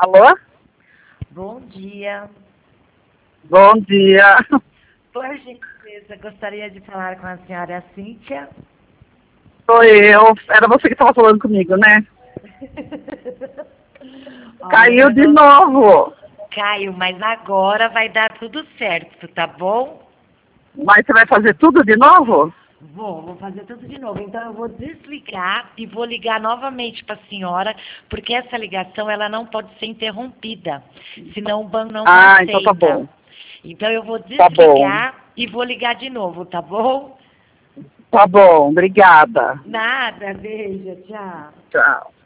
Alô? Bom dia. Bom dia. Por gentileza, gostaria de falar com a senhora Cíntia. Sou eu. Era você que estava falando comigo, né? Olha, Caiu meu de nome novo. Caio, mas agora vai dar tudo certo, tá bom? Mas você vai fazer tudo de novo? Vou fazer tudo de novo. Então eu vou desligar e vou ligar novamente para a senhora, porque essa ligação ela não pode ser interrompida, senão o banco não Então tá aceita. bom. Então eu vou Tá bom. desligar e vou ligar de novo, tá bom? Tá bom. Obrigada. Nada, beijo, tchau. Tchau.